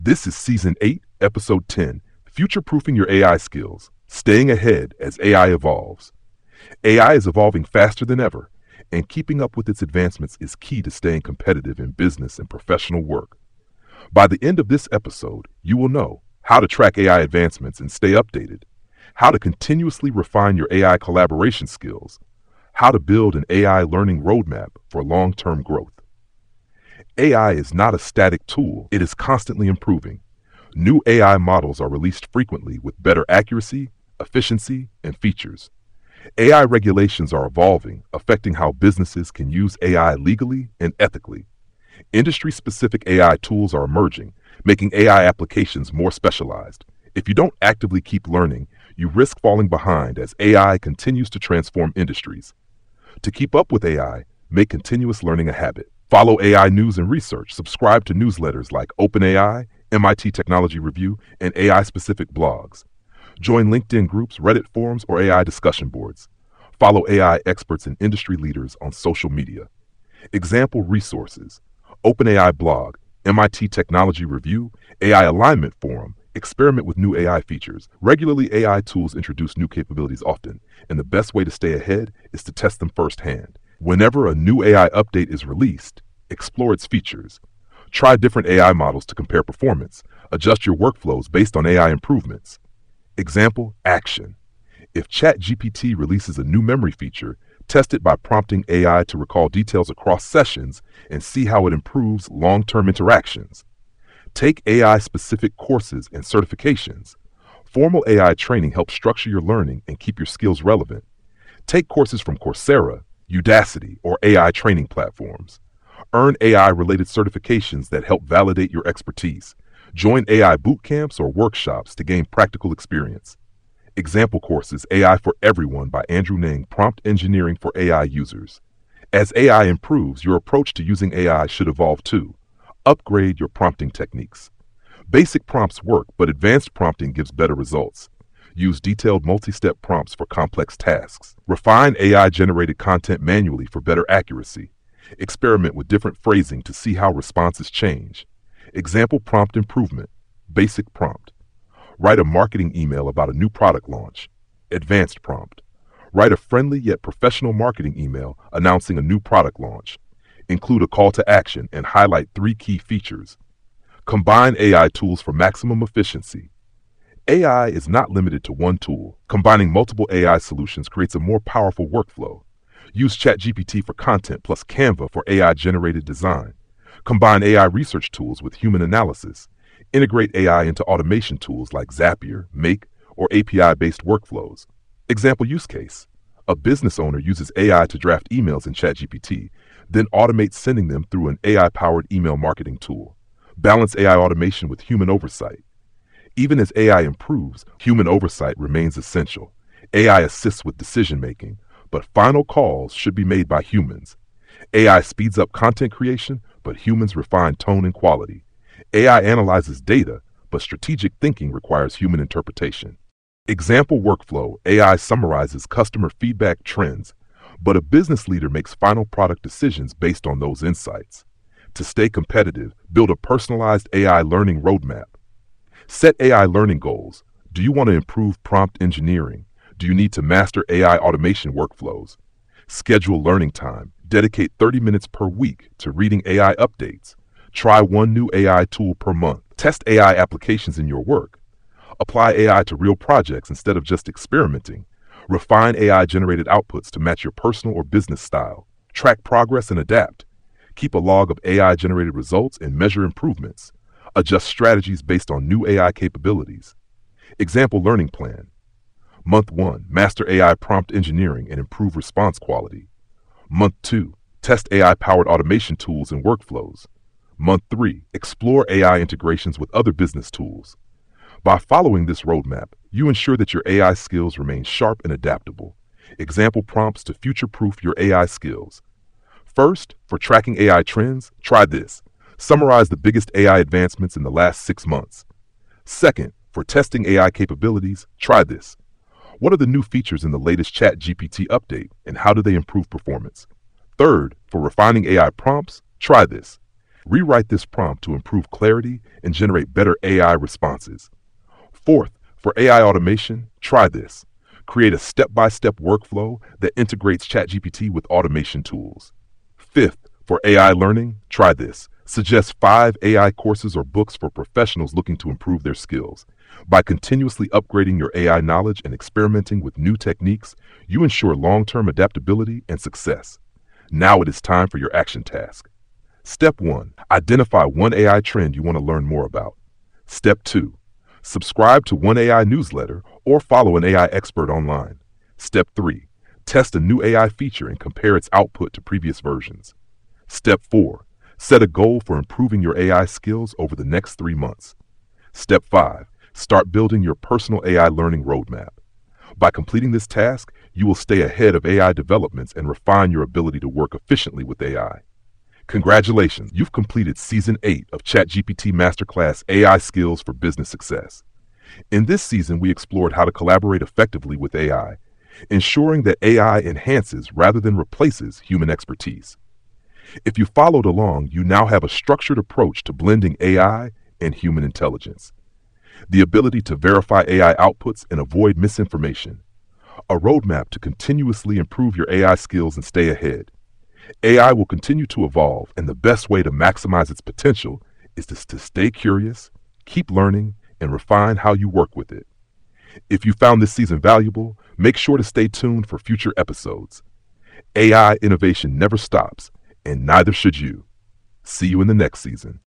This is Season 8, Episode 10, Future-Proofing Your AI Skills, Staying Ahead as AI Evolves. AI is evolving faster than ever, and keeping up with its advancements is key to staying competitive in business and professional work. By the end of this episode, you will know how to track AI advancements and stay updated, how to continuously refine your AI collaboration skills, how to build an AI learning roadmap for long-term growth. AI is not a static tool, it is constantly improving. New AI models are released frequently with better accuracy, efficiency, and features. AI regulations are evolving, affecting how businesses can use AI legally and ethically. Industry-specific AI tools are emerging, making AI applications more specialized. If you don't actively keep learning, you risk falling behind as AI continues to transform industries. To keep up with AI, make continuous learning a habit. Follow AI news and research, subscribe to newsletters like OpenAI, MIT Technology Review, and AI-specific blogs. Join LinkedIn groups, Reddit forums, or AI discussion boards. Follow AI experts and industry leaders on social media. Example resources: OpenAI blog, MIT Technology Review, AI Alignment Forum. Experiment with new AI features. Regularly, AI tools introduce new capabilities often, and the best way to stay ahead is to test them firsthand. Whenever a new AI update is released, explore its features. Try different AI models to compare performance. Adjust your workflows based on AI improvements. Example, action. If ChatGPT releases a new memory feature, test it by prompting AI to recall details across sessions and see how it improves long-term interactions. Take AI-specific courses and certifications. Formal AI training helps structure your learning and keep your skills relevant. Take courses from Coursera, Udacity, or AI training platforms. Earn AI-related certifications that help validate your expertise. Join AI boot camps or workshops to gain practical experience. Example courses: AI for Everyone by Andrew Ng, Prompt Engineering for AI Users. As AI improves, your approach to using AI should evolve too. Upgrade your prompting techniques. Basic prompts work, but advanced prompting gives better results. Use detailed multi-step prompts for complex tasks. Refine AI-generated content manually for better accuracy. Experiment with different phrasing to see how responses change. Example prompt improvement: basic prompt. Write a marketing email about a new product launch. Advanced prompt. Write a friendly yet professional marketing email announcing a new product launch. Include a call to action and highlight 3 key features. Combine AI tools for maximum efficiency. AI is not limited to one tool. Combining multiple AI solutions creates a more powerful workflow. Use ChatGPT for content plus Canva for AI-generated design. Combine AI research tools with human analysis. Integrate AI into automation tools like Zapier, Make, or API-based workflows. Example use case: a business owner uses AI to draft emails in ChatGPT, then automates sending them through an AI-powered email marketing tool. Balance AI automation with human oversight. Even as AI improves, human oversight remains essential. AI assists with decision-making, but final calls should be made by humans. AI speeds up content creation, but humans refine tone and quality. AI analyzes data, but strategic thinking requires human interpretation. Example workflow: AI summarizes customer feedback trends, but a business leader makes final product decisions based on those insights. To stay competitive, build a personalized AI learning roadmap. Set AI learning goals. Do you want to improve prompt engineering? Do you need to master AI automation workflows? Schedule learning time. Dedicate 30 minutes per week to reading AI updates. Try one new AI tool per month. Test AI applications in your work. Apply AI to real projects instead of just experimenting. Refine AI-generated outputs to match your personal or business style. Track progress and adapt. Keep a log of AI-generated results and measure improvements. Adjust strategies based on new AI capabilities. Example learning plan: Month 1, master AI prompt engineering and improve response quality. Month 2, test AI-powered automation tools and workflows. Month 3, explore AI integrations with other business tools. By following this roadmap, you ensure that your AI skills remain sharp and adaptable. Example prompts to future-proof your AI skills. First, for tracking AI trends, try this. Summarize the biggest AI advancements in the last 6 months. Second, for testing AI capabilities, try this. What are the new features in the latest ChatGPT update, and how do they improve performance? Third, for refining AI prompts, try this. Rewrite this prompt to improve clarity and generate better AI responses. Fourth, for AI automation, try this. Create a step-by-step workflow that integrates ChatGPT with automation tools. Fifth, for AI learning, try this. Suggest 5 AI courses or books for professionals looking to improve their skills. By continuously upgrading your AI knowledge and experimenting with new techniques, you ensure long-term adaptability and success. Now it is time for your action task. Step 1. Identify one AI trend you want to learn more about. Step 2. Subscribe to one AI newsletter or follow an AI expert online. Step 3. Test a new AI feature and compare its output to previous versions. Step 4. Set a goal for improving your AI skills over the next 3 months. Step 5. Start building your personal AI learning roadmap. By completing this task, you will stay ahead of AI developments and refine your ability to work efficiently with AI. Congratulations, you've completed Season 8 of ChatGPT Masterclass AI Skills for Business Success. In this season, we explored how to collaborate effectively with AI, ensuring that AI enhances rather than replaces human expertise. If you followed along, you now have a structured approach to blending AI and human intelligence. The ability to verify AI outputs and avoid misinformation. A roadmap to continuously improve your AI skills and stay ahead. AI will continue to evolve, and the best way to maximize its potential is to stay curious, keep learning, and refine how you work with it. If you found this season valuable, make sure to stay tuned for future episodes. AI innovation never stops, and neither should you. See you in the next season.